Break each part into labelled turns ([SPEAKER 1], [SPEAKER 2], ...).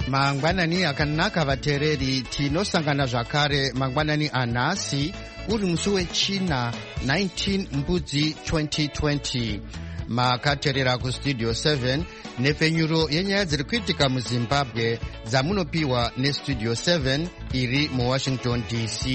[SPEAKER 1] Mangwanani akanaka vatereri, tinosangana zvakare mangwanani anhasi uri musi wechina 19 mbudzi 2020. Makaterera kustudio 7 nepfenyuro yenyaya dziri kuitika muZimbabwe dzamunopiwa nestudio 7 iri muWashington DC.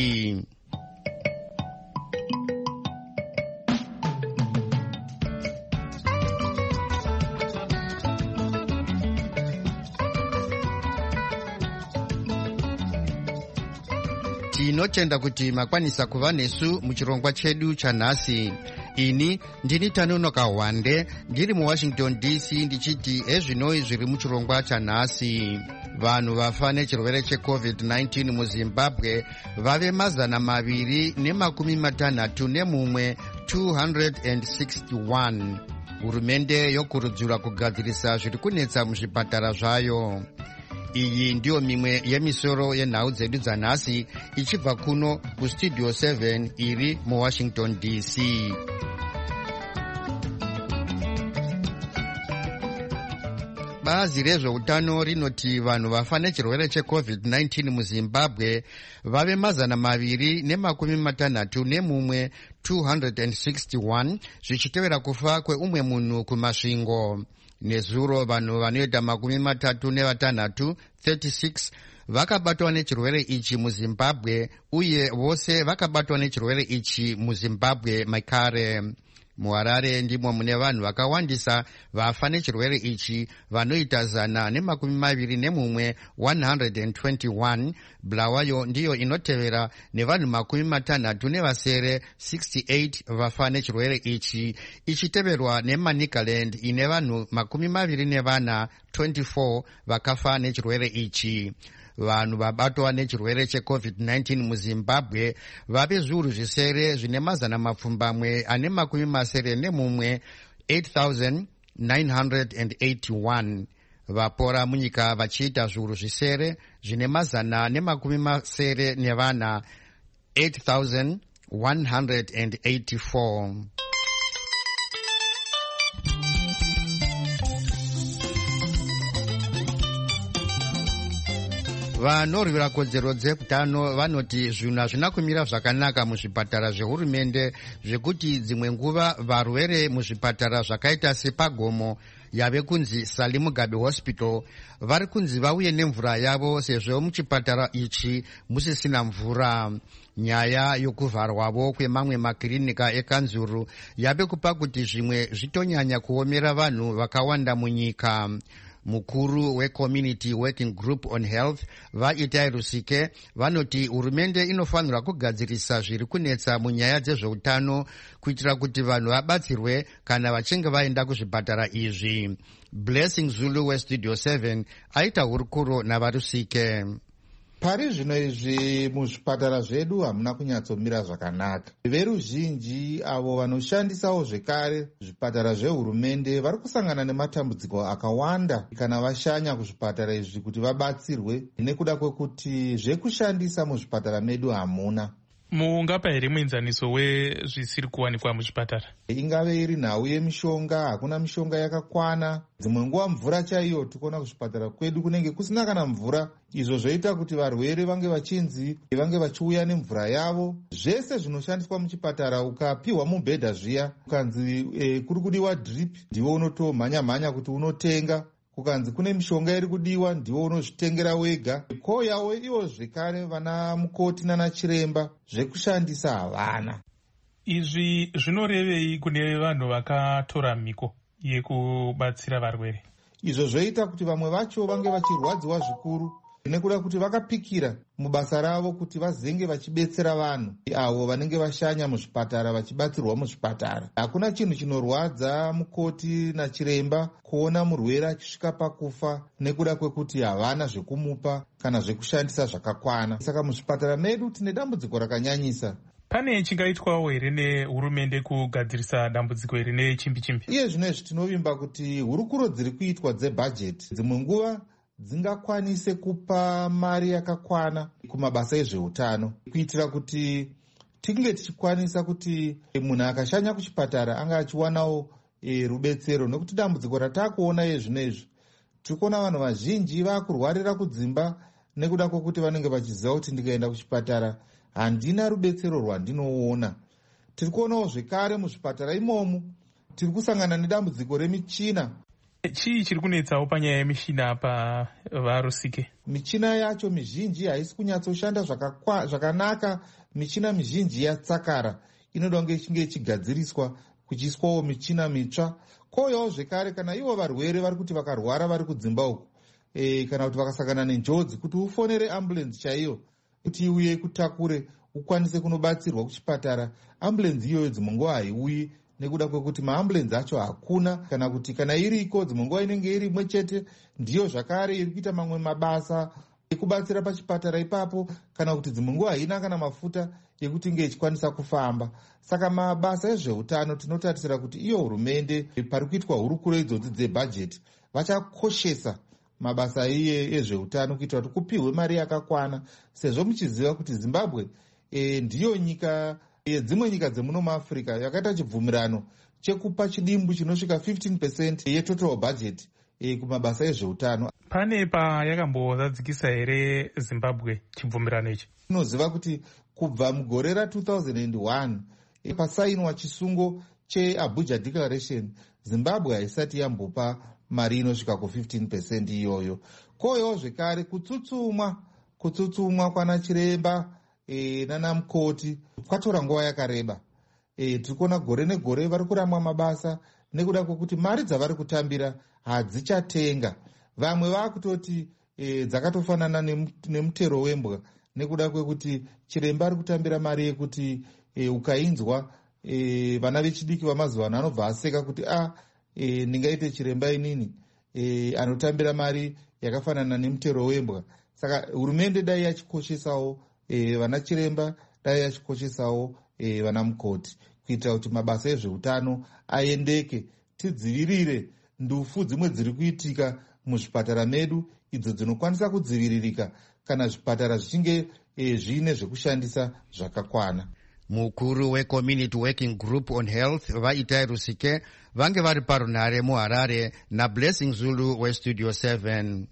[SPEAKER 1] Tinotenda kuti makwanisa kuva nesu muchirongwa chedu chanhasi. Ini ndini Tanonoka Wande ndiri muWashington DC ndichiti ezvinoi zviri muchirongwa chanhasi. Vanhu vafa nechirwere cheCovid-19 muZimbabwe vave 261 261. Hurumende yokurudzirwa kugadzirisa zviri kunetsa muzvipatara zvayo. Iyi ndiyo mimwe yemisoro yenhau dzedu dzanhasi ichibva kuno kustudio 7 iri muWashington DC. Bazi rezveutano rinoti vanhu vafa nechirwere cheCovid-19 muZimbabwe vave 261 261 zvichitevera kufa kweumwe munhu kumasvingo. Nezuro vanhu vanoita 36 vakabatwa nechirwere ichi muZimbabwe, uye vose vakabatwa nechirwere ichi muZimbabwe makare. MuHarare ndimo mune vanhu vakawandisa vafa nechirwere ichi vanoita 121. Bulawayo ndiyo inotevera nevanhu 68 vafa nechirwere ichi, ichiteverwa neManicaland ine vanhu 24 vakafa nechirwere ichi. Vanhu vabatwa nechirwere cheCovid-19 muZimbabwe vave zviuru zvisere zvine 981 8,981. Vapora munyika vachiita zviuru zvisere zvine 184 8,184. Vanorwira kodzero dzeutano vanoti zvinhu hazvina kumira zvakanaka muzvipatara zvehurumende, zvekuti dzimwe nguva varwere muzvipatara zvakaita sepagomo yave kunzi Sally Mugabe Hospital vari kunzi vauye nemvura yavo sezvo muchipatara ichi musisina mvura. Nyaya yokuvharwavo kwemamwe makirinika ekanzuru yave kupa kuti zvimwe zvitonyanya kuomera vanhu vakawanda munyika. Mukuru weCommunity Working Group on Health vaItai Rusike vanoti hurumende inofanirwa kugadzirisa zviri kunetsa munyaya dzezveutano kuitira kuti vanhu vabatsirwe kana vachinge vaenda kuzvipatara izvi. Blessing Zulu weStudio 7 aita hurukuro navaRusike.
[SPEAKER 2] Pari zvino izvi muzvipatara zvedu hamuna kunyatsomira zvakanaka. Veruzhinji avo vanoshandisawo zvekare zvipatara zvehurumende vari kusangana nematambudziko akawanda kana vashanya kuzvipatara izvi kuti vabatsirwe, nekuda kwekuti zvekushandisa muzvipatara medu hamuna.
[SPEAKER 3] Mungapa here muenzaniso wezvisiri kuwanikwa muzvipatara?
[SPEAKER 2] Ingave iri nhau yemishonga, hakuna mishonga yakakwana. Dzimwe nguva mvura chaiyo tikuona kuzvipatara kwedu kunenge kusina kana mvura. Izvo zvoita kuti varwere vange vachinzi vange vachiuya nemvura yavo. Zvese zvinoshandiswa muchipatara ukapiwa mubhedha zviya ukanzi kuri kudiwa drip, ndiwe unotomhanya kuti unotenga. Kukanzi kune mishonga iri kudiwa, ndiwo unozvitengera wega. Koyawo iwo zvekare vana mukoti nana chiremba zvekushandisa havana.
[SPEAKER 3] Izvi zvinorevei kune vanhu vakatora mhiko yekubatsira varwere?
[SPEAKER 2] Izvo zvoita kuti vamwe vacho vange vachirwadziwa zvikuru nekuda kuti vakapikira mubasa ravo kuti vazenge vachibetsera vanhu avo vanenge vashanya muzvipatara vachibatsirwa muzvipatara. Hakuna chinhu chinorwadza mukoti nachiremba kuona murwere achisvika pakufa nekuda kwekuti havana zvekumupa kana zvekushandisa zvakakwana. Saka muzvipatara medu tine dambudziko rakanyanyisa.
[SPEAKER 3] Pane chingaitwawo here nehurumende kugadzirisa dambudziko iri nechimbi-chimbi?
[SPEAKER 2] Iye zvinezvi tinovimba kuti hurukuro dziri kuitwa dzebhajeti dzimwe nguva dzingakwanise kupa mari yakakwana kumabasa ezveutano kuitira kuti tinge tichikwanisa kuti munhu akashanya kuchipatara anga achiwanawo rubetsero, nekuti dambudziko ratakuona yezvinezvi tiri kuona vanhu vazhinji vakurwarira kudzimba nekuda kwokuti vanenge vachiziva kuti ndikaenda kuchipatara handina rubetsero rwandinoona. Tiri kuonawo zvekare muzvipatara imomo tiri kusangana nedambudziko remichina.
[SPEAKER 3] Chii chiri kunetsawo panyaya yemichina pavarusike?
[SPEAKER 2] Michina yacho mizhinji haisi kunyatsoshanda zvakanaka. Michina mizhinji yatsakara, inoda kunge ichinge ichigadziriswa kuchiiswawo michina mitsva. Koyawo zvekare kana ivo varwere vari kuti vakarwara vari kudzimba uku, kana kuti vakasangana nenjodzi, kuti ufonere ambulenzi chaiyo kuti iuye kutakure ukwanise kunobatsirwa kuchipatara. Ambulenzi iyoyo dzimwe nguva haiuyi nekuda kwekuti maambulenzi acho hakuna, kana kuti kana iriko dzimwe nguva inenge iri imwe chete, ndiyo zvakare iri kuita mamwe mabasa ekubatsira pachipatara ipapo, kana kuti dzimwe nguva haina kana mafuta ekuti inge ichikwanisa kufamba. Saka mabasa ezveutano tinotarisira kuti iyo hurumende pari kuitwa hurukuro idzodzi dzebhajeti vachakoshesa mabasa iye ezveutano kuitira kuti kupihwe mari yakakwana, sezvo muchiziva kuti Zimbabwe ndiyo nyika yedzimwe nyika dzemuno muAfrica yakaita chibvumirano chekupa chidimbu chinosvika 15% yetotal budget kumabasa ezveutano.
[SPEAKER 3] Pane payakambozadzikisa here Zimbabwe chibvumirano ichi?
[SPEAKER 2] Tinoziva kuti kubva mugore ra2001 pasainwa chisungo cheAbuja Declaration, Zimbabwe haisati yambopa mari inosvika ku15% iyoyo. Koyawo zvekare kutsutsumwa kwana chiremba nana mukoti kwatora nguva yakareba. Tiri kuona gore negore vari kuramwa mabasa nekuda kwekuti mari dzavari kutambira hadzichatenga. Vamwe vakutoti dzakatofanana nemutero wembwa nekuda kwekuti chiremba ari kutambira mari yekuti ukainzwa vana vechidiki vamazuva ano anobva aseka kuti ndingaite chiremba inini anotambira mari yakafanana nemutero wembwa. Saka hurumende dai yachikoshesawo vana chiremba, dai yachikoshesawo vana mukoti kuitira kuti mabasa ezveutano aendeke. Tidzivirire ndufu dzimwe dziri kuitika muzvipatara medu idzo dzinokwanisa kudziviririka kana zvipatara zvichinge zviine zvekushandisa zvakakwana.
[SPEAKER 1] Mukuru weCommunity Working Group on Health Vaitai Rusike vange vari parunhare muHarare naBlessing Zulu weStudio 7.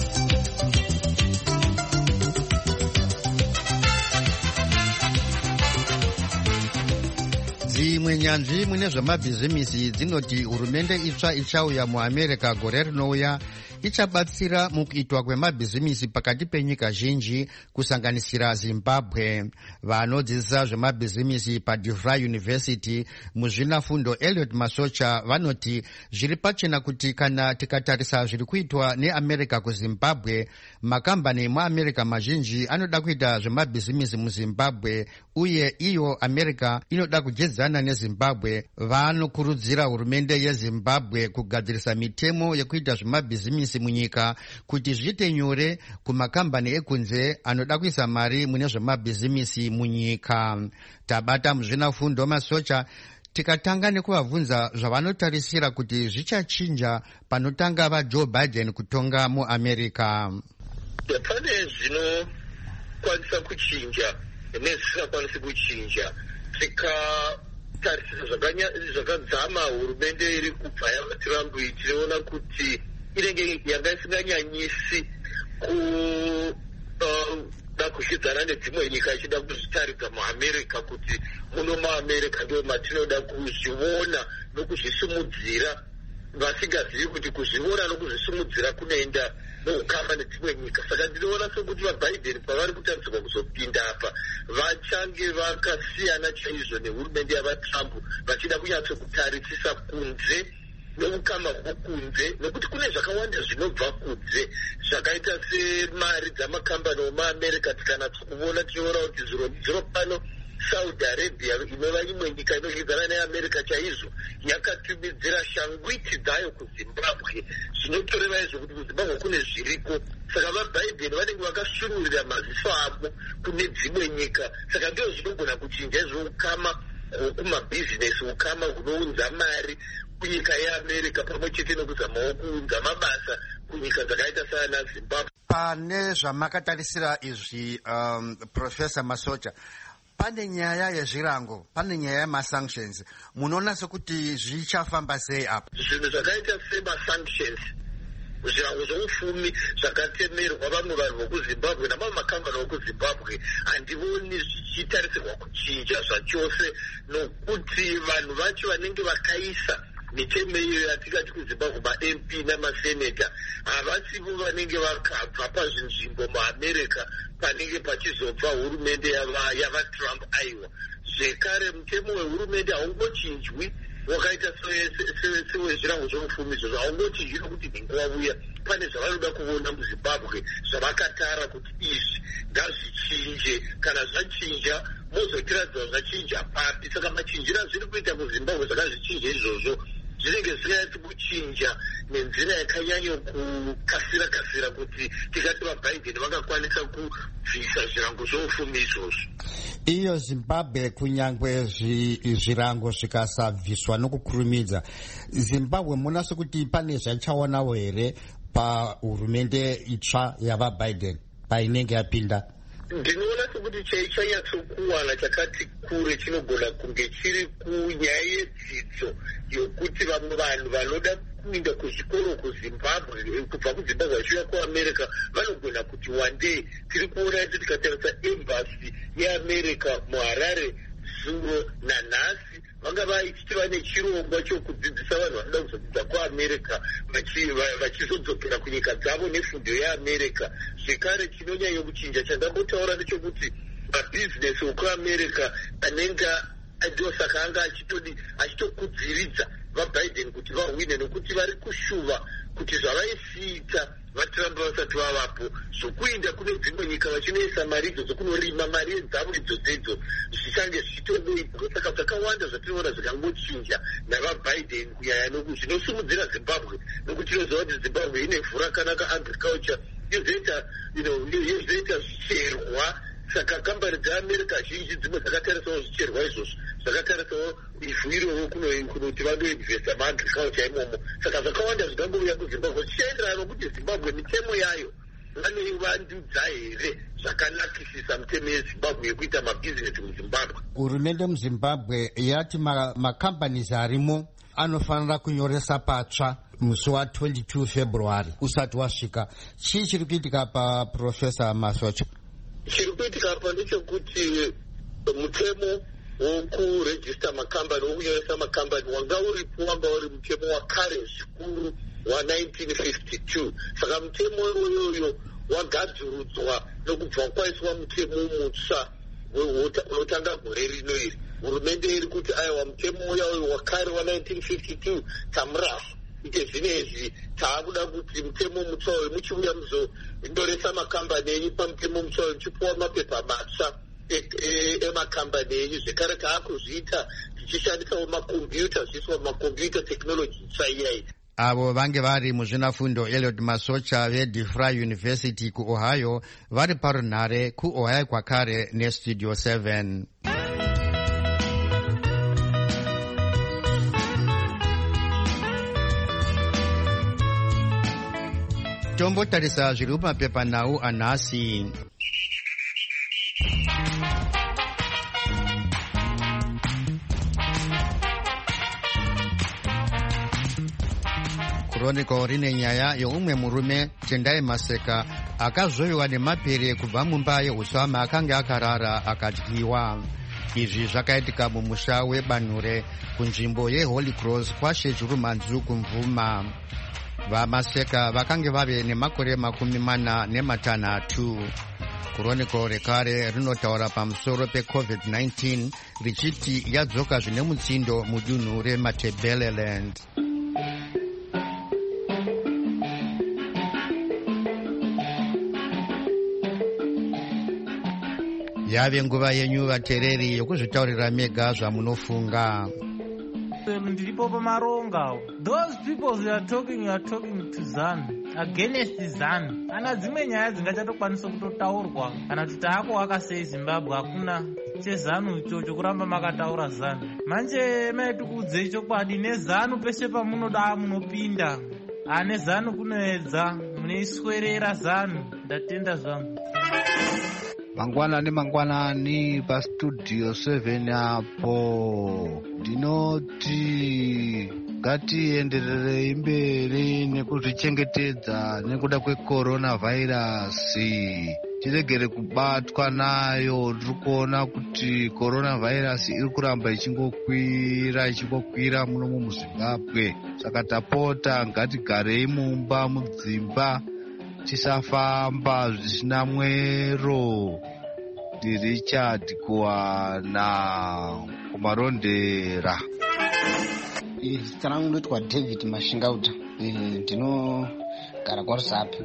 [SPEAKER 1] Dzimwe nyanzvi mune zvemabhizimisi dzinoti hurumende itsva ichauya muAmerica gore rinouya ichabatsira mukuitwa kwemabhizimisi pakati penyika zhinji kusanganisira Zimbabwe. Vanodzidzisa zvemabhizimisi paDeVry University muzvinafundo Elliot Masocha vanoti zviri pachena kuti kana tikatarisa zviri kuitwa neAmerica kuZimbabwe, makambani emuAmerica mazhinji anoda kuita zvemabhizimisi muZimbabwe uye iyo America inoda kujedzana neZimbabwe. Vanokurudzira hurumende yeZimbabwe kugadzirisa mitemo yekuita zvemabhizimisi munyika kuti zviite nyore kumakambani ekunze anoda kuisa mari mune zvemabhizimisi munyika. Tabata muzvinafundo Masocha tikatanga nekuvabvunza zvavanotarisira kuti zvichachinja panotanga vaJoe Biden kutonga muAmerica.
[SPEAKER 4] Pane zvinokwanisa kuchinja nezvisingakwanisi kuchinja. Tikatarisira zvakadzama hurumende iri kubva yaTrump tinoona kuti inenge yanga isinganyanyisi kuda kushidzana nedzimwe nyika ichida kuzvitaridza muAmerica kuti muno muAmerica ndio matinoda kuzviona nokuzvisimudzira, vasingazivi kuti kuzviona nokuzvisimudzira kunoenda noukama nedzimwe nyika. Saka ndinoona sokuti vaBiden pavari kutaridzwa kuzopinda apa vachange vakasiyana chaizvo nehurumende yavaTrump, vachida kunyatsokutarisisa kunze neukama hwokunze, nekuti kune zvakawanda zvinobva kunze zvakaita semari dzamakambani omuAmerica. Tikanatsa kuona tinoona kuti zviro pano Saudi Arabia inova imwe nyika inoyidzana neAmerica chaizvo yakatumidzira shangwiti dzayo kuZimbabwe, zvinotoreva izvo kuti kuZimbabwe kune zviriko. Saka vaBiden vanenge vakasunurira maziso avo kune dzimwe nyika. Saka ndizvo zvinogona kuchinja izvoukama kumabhizinesi, ukama hunounza mari kunyika yeAmerica pamwe chete nekuzamawo kuunza mabasa kunyika dzakaita sana Zimbabwe.
[SPEAKER 1] Pane zvamakatarisira izvi Professor Masocha, pane nyaya yezvirango, pane nyaya yemasanctions, munoona sekuti zvichafamba sei apa?
[SPEAKER 4] Zvinhu zvakaita semasanctions zvirango zvoupfumi zvakatemerwa vamwe vanhu vokuzimbabwe namamwe makambani vokuzimbabwe handivoni zvichitarisirwa kuchinja zvachose, nokuti vanhu vacho vanenge vakaisa mitemo iyo yatingati kuzimbabwe ma-MP namaseneta havasivo vanenge vakabva pazvinzvimbo muamerica panenge pachizobva hurumende yavatrump aiwa. Zvekare mutemo wehurumende haungochinjwi wakaita sewezvirango zvoupfumi izvozvo, haungochinjwi nokuti nhengo wauya. Pane zvavanoda kuona muzimbabwe zvavakatara kuti izvi ngazvichinje, kana zvachinja mozotiradza zvachinja papi. Saka machinjiro azviri kuita muzimbabwe zvakazvichinja izvozvo zvinenge zvisinganyatsi kuchinja nenzira yakanyanyo kukasira kuti tikati vaBiden vakakwanisa kubvisa zvirango zvoupfumi izvozvo.
[SPEAKER 1] Iyo Zimbabwe kunyangwe zvirango zvikasabviswa nokukurumidza, Zimbabwe muna sekuti pane zvachaonawo here pahurumende itsva yavaBiden painenge yapinda?
[SPEAKER 4] Ndinoona sekuti chaichanyatsokuwana chakati kure chinogona kunge chiri kunyaya yedzidzo yokuti vamwe vanhu vanoda kuinda kuzvikoro kuzimbabwe kubva kuzimbabwe vachiuya kuamerica vanogona kuti one day tiri kuona kuti tikatarisa embassy yeamerica muharare zuro nanhasi vanga vaichiti vane chirongwa chokudzidzisa vanhu vanoda kuzodzidza kuamerica vachizodzokera kunyika dzavo nefundo yeamerica. Zvekare chinonyanya kuchinja chandambotaura ndechekuti mabhizinesi okuamerica anenge ndosaka anga achitokudziridza vaBiden kuti vahwine, nokuti vari kushuva kuti zvavaisiita vatrump vasati vavapo zvokuinda kune dzimwe nyika vachinoisa mari idzo dzokunorima mari dzavo idzodzo zvichange zvichitodoibwa. Saka zvakawanda zvatinoona zvakangochinja navaBiden kunyanya zvinosimudzira Zimbabwe, nokuti tinoziva kuti Zimbabwe ine vhu rakanaka, agriculture yozoita zvicherwa. Saka kambani dzeamerica zhinji dzimwe dzakatarisawo zvicherwa izvozvo, zvakatarisawo ivhu irovo kunoti vandoinvesta maagriculture imomo. Saka zvakawanda zvingangouya kuzimbabwe zvichienderana nokuti zimbabwe mitemo yayo vanoivandudza here zvakanakisisa mitemo yezimbabwe yekuita mabhizinesi muzimbabwe.
[SPEAKER 1] Hurumende muzimbabwe yati makambanisi arimo anofanira kunyoresa patsva musi wa22 February usati wasvika. Chii chiri kuitika paProfesa Masocha?
[SPEAKER 4] Chiri kuitika apa ndechekuti mutemo wokurejista makambani, wokunyoresa makambani wanga uripo, wanga uri mutemo wakare zvikuru wa1952. Saka mutemo iyoyo wagadzirudzwa nokubva kwaiswa mutemo mutsva unotanga gore rino iri. Hurumende iri kuti aiwa mutemo uyo wakare wa1952 tamurafa ite zvinezvi taakuda kuti mutemo mutsva uyu muchiuya muzonyoresa makambani enyu pamutemo mutsva uyu muchipuwa mapepa matsva emakambani enyu. Zvekare taakuzviita tichishandisawo makombiyuta, zviiswa makombiyuta tekinoloji itsva iyayi.
[SPEAKER 1] Avo vange vari muzvinafundo Eliot Masocha veDeFry University kuOhio vari parunhare kuOhio kwakare neStudio 7. Tombotarisa zviri mumapepanhau anhasi. Chronicle rine nyaya youmwe murume Tendai Maseka akazvoviwa nemapere kubva mumba yeuswa maakanga akarara akadyiwa. Izvi zvakaitika mumusha weBanhure kunzvimbo yeHoly Cross kwaShejuru Manzu kuMvuma. VaMaseka vakange vave nemakore 46. Chronicle rekare rinotaura pamusoro peCovid-19 richiti yadzoka zvine mutsindo mudunhu reMatabeleland. Yave nguva yenyu vateereri yokuzvitaurira mega zvamunofunga.
[SPEAKER 5] Ndiripo pamaronga. Those people you are talking to ZANU against ZANU. Kana dzimwe nyaya dzingachatokwanisa kutotaurwa kana kuti taakuvaka sei Zimbabwe hakuna chezANU ichocho kuramba makataura ZANU. Manje maitukudzei chokwadi neZANU peshe pamunoda munopinda. NeZANU kunoedza muneiswerera ZANU. Ndatenda zvangu.
[SPEAKER 6] mangwanani pastudio 7 apo. Ndinoti ngatienderere imberi nekuzvichengetedza nekuda kwecoronavirus. Tiregere kubatwa nayo. Tiri kuona kuti coronavirus iri kuramba ichingokwira muno muZimbabwe. Saka tapota ngatigarei mumba mudzimba, tisafamba zvisina mwero. Richard kuwana kumarondera.
[SPEAKER 7] Zita rangu ndoitwa David Mashingauta. Ndinogara kwaRusape.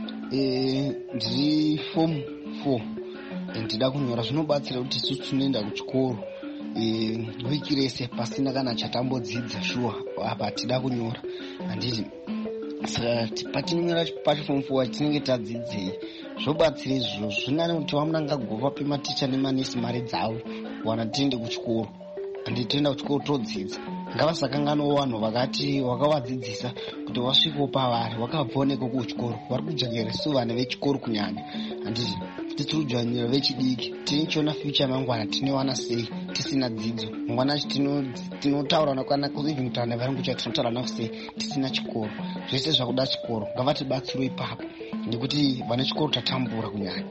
[SPEAKER 7] Ndiri form 4. Ndida kunyora. Zvinobatsira kuti isusu tinoenda kuchikoro wiki rese pasina kana chatambodzidza shuwa apa tida kunyora. Handiti saka patinonyora pachiform 4 tinenge tadzidzei zvobatsira izvozvo. Zvinani kuti vamuna ngagova pematicha nemanesi mari dzavo wana tiende kuchikoro. Handitoenda kuchikoro todzidza. Ngavasakanganwo vanhu vakati wakavadzidzisa kuti wasvikawo pavari wakabvoneka kuchikoro vari kudzvanyira su vana vechikoro kunyanya. Handiti tiri kudzvanyira vechidiki. Tinochiona future mangwana tinowana sei tisina dzidzo. Mangwana tinotaura nakwana kuzivhi kutaura navari kucha tinotaura navo sei tisina chikoro. Zvese zvakuda chikoro ngavatibatsirwe ipapo nekuti vane chikoro tatambura kunyanya.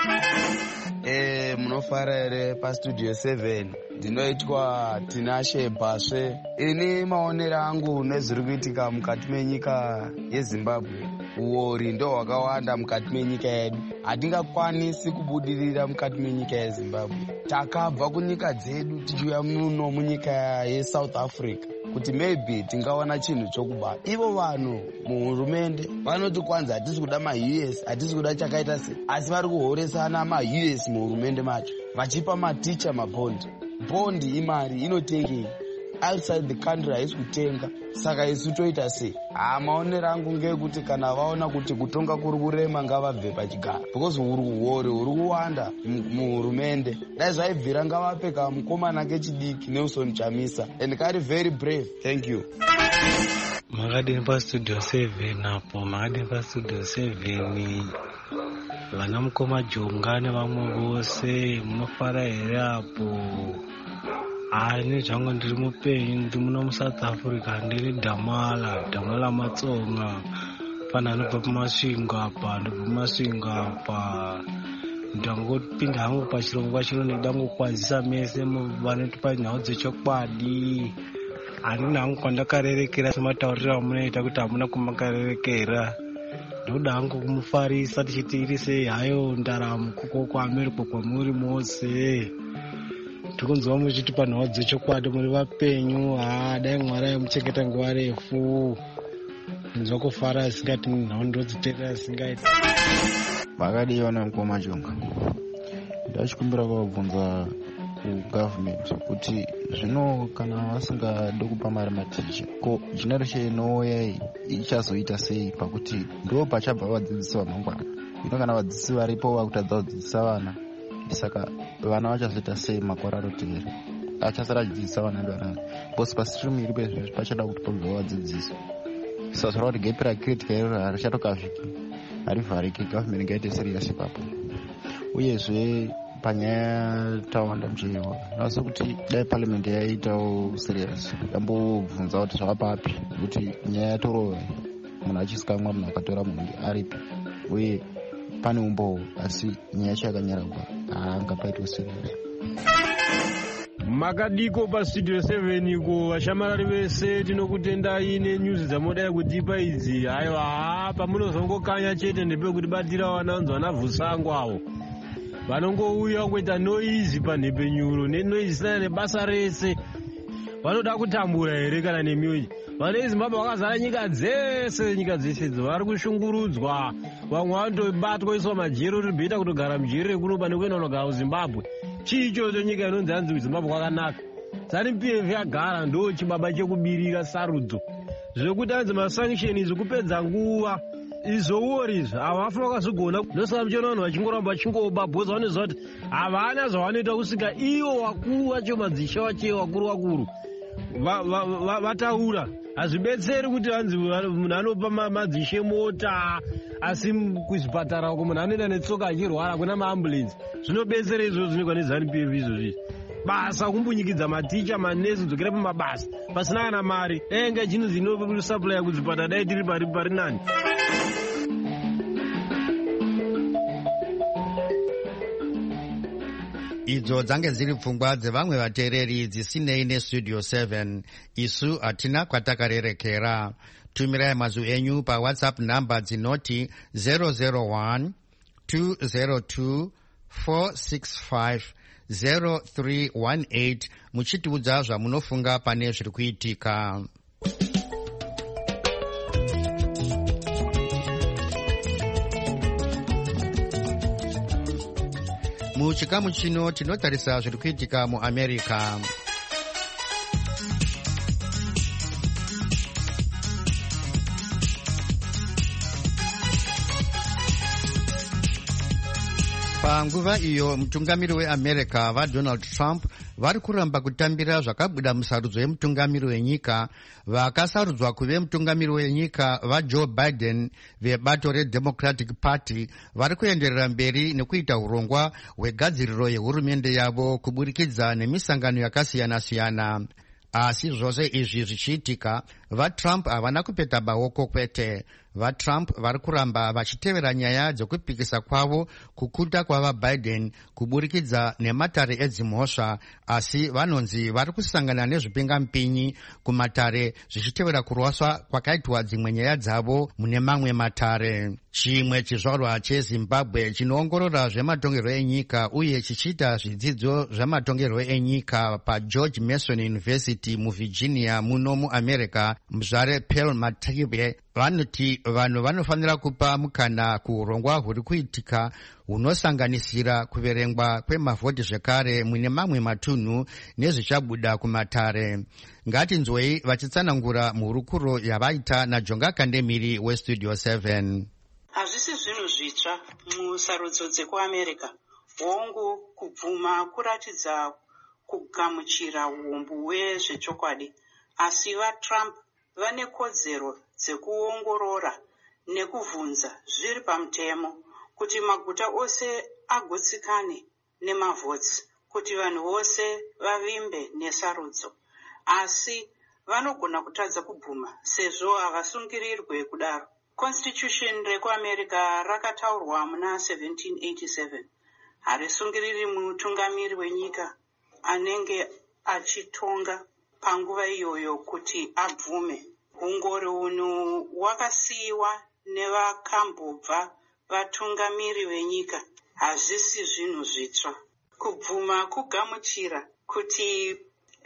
[SPEAKER 8] Munofara here pastudio 7. Ndinoitwa Tinashe Baswe. Ini maonero angu nezviri kuitika mukati menyika yeZimbabwe, uori ndo hwakawanda mukati menyika yedu. Hatingakwanisi kubudirira mukati menyika yeZimbabwe. Takabva kunyika dzedu tichiuya muno munyika yeSouth Africa kuti maybe tingawana chinhu chokubata. Ivo vanhu muhurumende vanoti kwanza hatisi kuda maUS, hatisi kuda chakaita sei, asi vari kuhoresana maUS muhurumende macho vachipa maticha mabhondi. Bhondi imari inotengei outside the country, haisi kutenga. Saka isu toita sei? Maonero angu ngekuti kana vaona kuti kutonga kuri kurema ngavabve pachigaro, because uori huri kuwanda muhurumende. Dai zvaibvira ngavape kamukomana kechidiki Nelson Chamisa and kari very brave. Thank you.
[SPEAKER 9] Makadini pastudio 7 apo, makadini pastudio 7 vana mukoma Jonga nevamwe vose munofara here apo? Ini zvangu ndiri mupenyu, ndiri muno muSouth Africa, ndiri Damala Matsonga. Pana anobva pamasvingo apa, ndobva pamasvingo apa. Ndangopinda hangu pachirongwa chino nekuda ngokwazisa mese vanotipa nhau dzechokwadi. Handina hangu kwandakarerekera sematauriro amunoita kuti hamuna kumakarerekera. Ndoda hangu kumufarisa tichiti iri sei hayo ndaramo kuko kwaAmerica kwamuri mose. Tikunzwa muchitipa nhau dzechokwadi muri vapenyu. Dai Mwari aimuchengeta nguva refu. Nzwa kufara asingati nhau ndodziteerera asingati.
[SPEAKER 10] Makadiona mukoma Jonga. Ndachikumbira kwabvunza kugovernment kuti zvino kana vasingadi kupa mari maticha, ko generation inouya ichazoita sei pakuti ndo pachabva vadzidzisi vamangwana. Ino kana vadzidzisi varipo vakutadza kudzidzisa vana, saka vana vachazoita sei makore anotevera? Achasara achidzidzisa vana ndivana bose pasitirimu iripo izvezvi pachada kuti pabva vadzidzisi. Sazvara kuti gepi rakritika iro harichatokavhiki, harivhariki. Government ngaite serious ipapo. Uyezve panyaya tawanda muchewa naso kuti dai parliament yaitawo serious yambobvunza kuti zvakapapi, kuti nyaya yatorova munhu achisikamwa munhu akatora munhu aripi uye pane umbowo, asi nyaya yacho yakanyaragwa haangapaitwe serious.
[SPEAKER 11] Makadiko pastudio 7 iko vashamarari vese tinokutendai nenyuzi dzamodai kutipa idzi. Haiwa pamunozongokanya chete ndepekuti batira wananzwa vanavhusangu avo vanongouya kuita noizi panhepenyuro nenoizi isina nebasa rese. Vanoda kutambura here kana nemiuji? Vana veZimbabwe vakazara nyika dzese vari kushungurudzwa. Vamwe vanotobatwa iswa majero ribhita kutogara mujeri rekuno pane kuenda kunogara kuZimbabwe. Chii ichocho nyika inonzi hanzi kuZimbabwe kwakanaka? ZANU-PF yagara ndo chibaba chekubirira sarudzo zvekuti hanzi masanksheni zvekupedza nguva izvoworizvo havafuna vakazogona. Ndosaka muchiona vanhu vachingoramba vachingobabhoza vanoziva kuti havana zvavanoita kusvika ivo vakuru vacho madzisha vache vakuru vataura. Hazvibetseri kuti vanzi munhu anopa madzishe mota, asi kuzvipatara uko munhu anoenda netsoka achirwara kuna maambulensi zvinobetsera izvozvo zvinekwa nezanupf izvozvi basa kumbunyikidza maticha manesi kudzokera pamabasa pasina kana mari enge chinhu zinosuplya kuzvipatara dai tiri pari nani.
[SPEAKER 1] idzo dzange dziri pfungwa dzevamwe vateereri dzisinei nestudio 7. isu hatina kwatakarerekera. tumirai mazwi enyu pawhatsapp namba dzinoti 001 202 465 0318 muchitiudza zvamunofunga pane zviri kuitika. muchikamu chino tinotarisa zviri kuitika muamerica. panguva iyo mutungamiri weamerica vaDonald Trump vari kuramba kutambira zvakabuda musarudzo yemutungamiri wenyika. vakasarudzwa kuve mutungamiri wenyika vaJoe Biden vebato reDemocratic Party vari kuenderera mberi nekuita urongwa hwegadziriro yehurumende yavo kuburikidza nemisangano yakasiyana-siyana. asi zvose izvi zvichiitika vaTrump havana kupeta maoko kwete. vaTrump vari kuramba vachitevera nyaya dzokupikisa kwavo kukuta kwavaBiden kuburikidza nematare edzimhosva, asi vanonzi vari kusangana nezvipingamupinyi kumatare zvichitevera kurwaswa kwakaitwa dzimwe nyaya dzavo mune mamwe matare. chimwe chizvarwa cheZimbabwe chinoongorora zvematongerwo enyika uye chichiita zvidzidzo zvematongerwo enyika paGeorge Mason University muVirginia muno muamerica, muzvare Pearl Matibe vanoti vanhu vanofanira kupa mukana kuurongwa huri kuitika hunosanganisira kuverengwa kwemavhoti zvekare mune mamwe matunhu nezvichabuda kumatare. ngatinzwei vachitsanangura mhurukuro yavaita naJonga Kandemiri westudio 7.
[SPEAKER 12] hazvisi zvinhu zvitsva musarudzo dzekuamerica. hongu kubvuma kuratidza kugamuchira uombu hwezvechokwadi, asi vaTrump vane kodzero dzekuongorora nekubvunza zviri pamutemo kuti maguta ose agutsikane nemavhotsi kuti vanhu vose vavimbe nesarudzo, asi vanogona kutadza kubvuma sezvo havasungirirwe kudaro. Constitution rekuamerica rakataurwa muna 1787. harisungiriri mutungamiri wenyika anenge achitonga panguva iyoyo kuti abvume. ungori uno hwakasiyiwa nevakambobva vatungamiri venyika. hazvisi zvinhu zvitsva. kubvuma kugamuchira kuti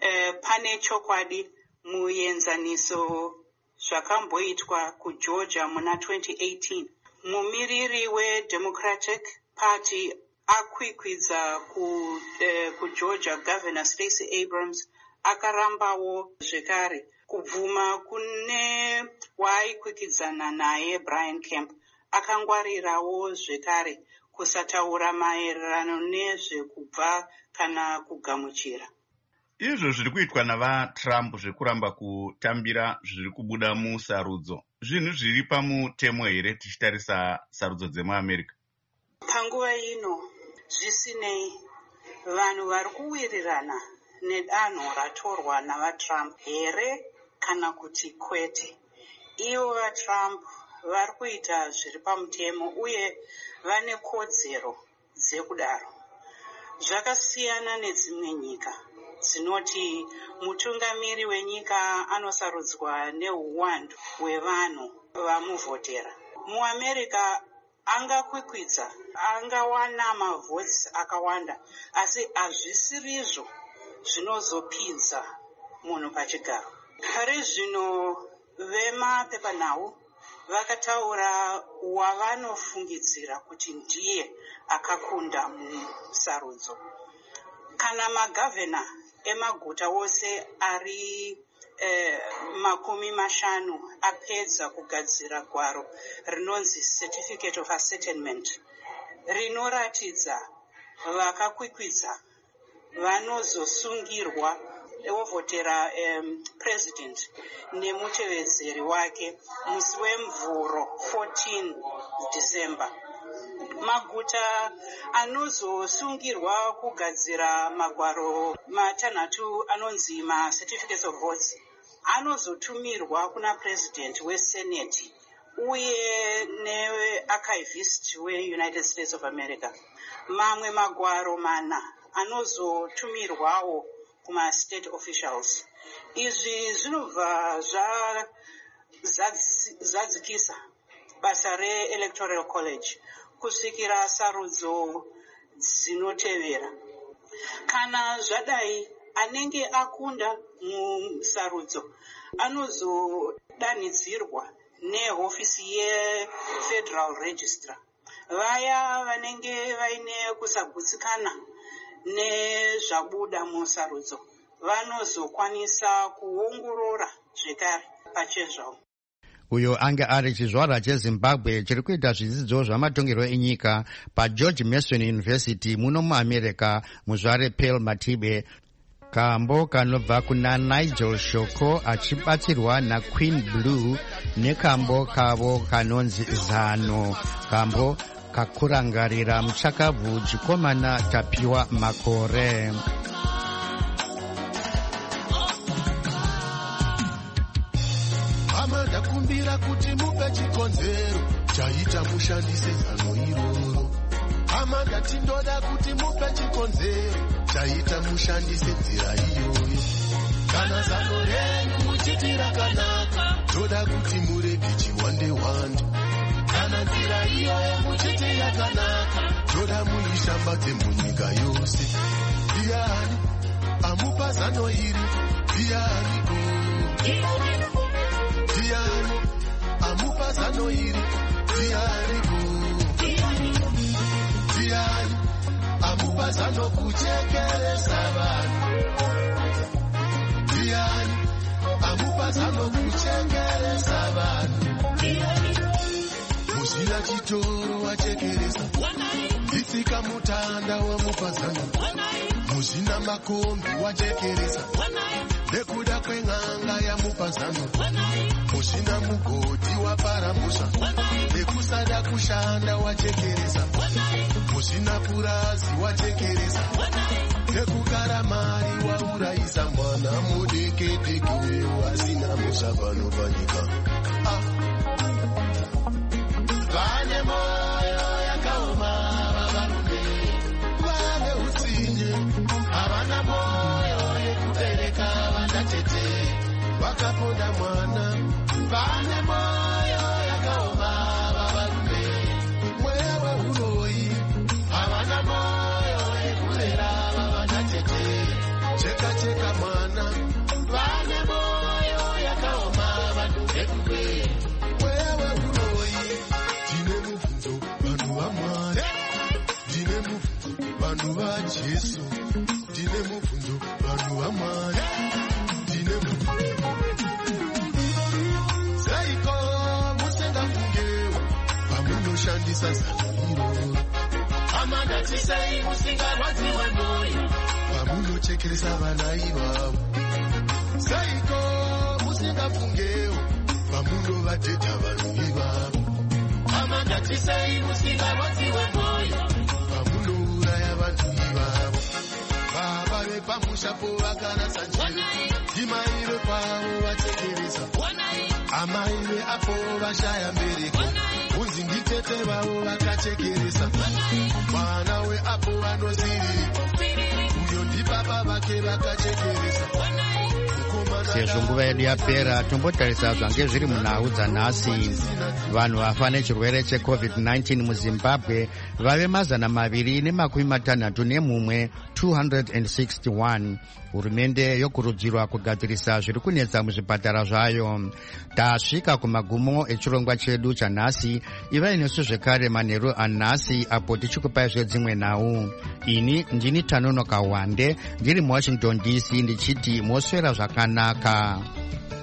[SPEAKER 12] pane chokwadi muenzaniso zvakamboitwa kuGeorgia muna 2018. mumiriri weDemocratic Party akwikwidza kuGeorgia Governor Stacey Abrams akarambawo zvekare. kubvuma kune waaikwikidzana naye Brian Kemp akangwarirawo zvekare kusataura maererano nezvekubva kana kugamuchira.
[SPEAKER 13] izvo zviri kuitwa navaTrump zvekuramba kutambira zviri kubuda musarudzo zvinhu zviri pamutemo here tichitarisa sarudzo dzemuamerica?
[SPEAKER 12] panguva ino zvisinei, vanhu vari kuwirirana nedanho ratorwa navaTrump here kana kuti kwete. ivo vaTrump vari kuita zviri pamutemo uye vane kodzero dzekudaro. zvakasiyana nedzimwe nyika dzinoti mutungamiri wenyika anosarudzwa neuwandu hwevanhu vamuvhotera. muamerica angakwikwidza, angawana mavhotsi akawanda, asi hazvisirizvo zvinozopinza munhu pachigaro. pari zvino vemapepanhau vakataura wavanofungidzira kuti ndiye akakunda musarudzo. kana magavhena emaguta ose ari 50 apedza kugadzira gwaro rinonzi Certificate of Ascertainment rinoratidza vakakwikwidza vanozosungirwa ovhotera president nemutevedzeri wake musi wemvhuro 14 December. Maguta anozosungirwa kugadzira magwaro matanhatu anonzi ma-certificates of votes anozotumirwa kuna president wesenate uye nearchivist weUnited States of America. Mamwe magwaro mana anozotumirwawo kuma-state officials. Izvi zvinobva zvadzikisa basa re-electoral college kusvikira sarudzo dzinotevera. Kana zvadai, anenge akunda musarudzo anozodanidzirwa nehofisi ye-Federal Registrar. Vaya vanenge vaine kusagutsikana nezvabuda musarudzo vanozokwanisa kuongorora zvekare pachezvavo.
[SPEAKER 1] Uyo anga ari chizvarwa cheZimbabwe chiri kuita zvidzidzo zvamatongerwo enyika paGeorge Mason University muno muAmerica, muzvare Pearl Matibe. Kambo kanobva kuna Nigel Shoko achibatsirwa naQueen Blue nekambo kavo kanonzi Zano. Kambo kakurangarira muchakabvu chikomana tapiwa makore.
[SPEAKER 14] Ndakumbira kuti mupe chikonzero chaita mushandise zano iroro. Hama ndati ndoda kuti mupe chikonzero chaita mushandise nzira iyoyo. Kana zano renyu muchiti rakanaka, ndoda kuti murege chiwande-wande. Kana nzira iyoyo muchiti yakanaka, ndoda muishambadze munyika yose. Ndiani amupa zano iri? Ndiani Diani, amupa zano iri, Diani, Diani, amupa zano kuchekeresa vanhu. Diani, amupa zano kuchekeresa vanhu. Mushina chitoro wachekeresa, Itsika mutanda wamupa zano. Mushina makombi wachekeresa, nekuda kweng'anga yamupa zano. Mushina mugodi waparamusha, nekusada kushanda wachekeresa. Mushina purazi wachekeresa, nekugara mari waurayisa mwana mudeke-deke wasina mushavano panyika. Vane moyo yakaoma vavarume, vane utsinye, havana moyo yekubereka vana tete, vakaponda mwana. Vane moyo yakaoma vavarume, mweya weuroi, havana moyo yekurera vavana tete, cheka-cheka mwana. Vane moyo yakaoma vanhu vekuwe, mweya weuroi. Tine mubvunzo vanhu vaMwari, tine mubvunzo vanhu vaJesu, tine mubvunzo vanhu vaMwari, tine mubvunzo. Shandisa zano amanda tisai musingarwadziwe moyo pamunochekeresa vana ivavo. Saiko musingafungewo pamunovadhedha vanhu ivavo. Amanda tisai musingarwadziwe moyo pamunouraya vanhu ivavo. Baba vepamushapo vakanasa njere, imai vepavo vachekeresa, amai veapo vashaya mbereko, unzi nditete vavo vakachekeresa. Mwana weapo vanoziriri, uyo ndibaba vake vakachekeresa.
[SPEAKER 1] Sezvo nguva yedu yapera, tombotarisa zvange zviri munhau dzanhasi. Vanhu vafa nechirwere cheCovid-19 muZimbabwe vave 261, 261. Hurumende yokurudzirwa kugadzirisa zviri kunetsa muzvipatara zvayo. Tasvika kumagumo echirongwa chedu chanhasi. Ivai nesu zvekare manheru anhasi apo tichikupai zvedzimwe nhau. Ini ndini Tanonoka Wande, ndiri muWashington DC, ndichiti moswera zvakanaka.